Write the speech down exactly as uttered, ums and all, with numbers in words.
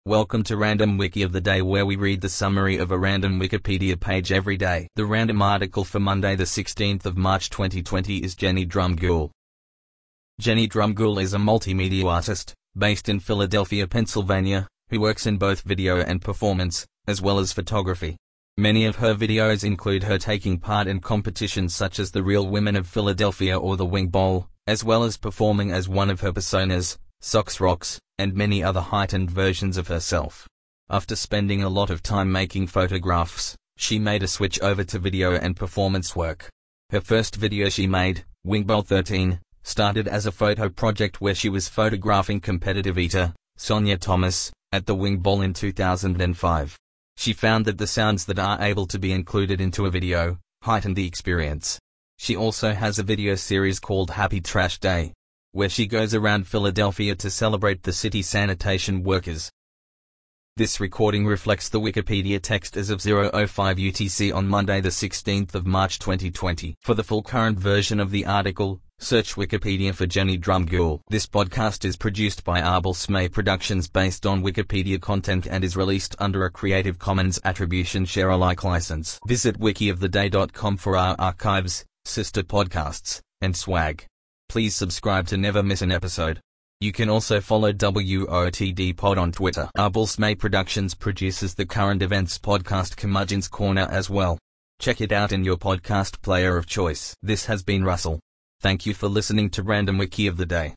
Welcome to Random Wiki of the Day, where we read the summary of a random Wikipedia page every day. The random article for Monday the sixteenth of March twenty twenty is Jenny Drumgoole. Jenny Drumgoole is a multimedia artist, based in Philadelphia, Pennsylvania, who works in both video and performance, as well as photography. Many of her videos include her taking part in competitions such as the Real Women of Philadelphia or the Wing Bowl, as well as performing as one of her personas, Socks Rocks, and many other heightened versions of herself. After spending a lot of time making photographs, she made a switch over to video and performance work. Her first video she made, Wing Bowl thirteen, started as a photo project where she was photographing competitive eater, Sonia Thomas, at the Wing Bowl in two thousand five. She found that the sounds that are able to be included into a video heighten the experience. She also has a video series called Happy Trash Day, where she goes around Philadelphia to celebrate the city sanitation workers. This recording reflects the Wikipedia text as of zero oh five U T C on Monday the sixteenth of March twenty twenty. For the full current version of the article, search Wikipedia for Jenny Drumgoole. This podcast is produced by Arbel Smay Productions based on Wikipedia content and is released under a Creative Commons Attribution Share Alike license. Visit wiki of the day dot com for our archives, sister podcasts, and swag. Please subscribe to never miss an episode. You can also follow W O T D Pod on Twitter. Arbel Smay Productions produces the current events podcast Curmudgeon's Corner as well. Check it out in your podcast player of choice. This has been Russell. Thank you for listening to Random Wiki of the Day.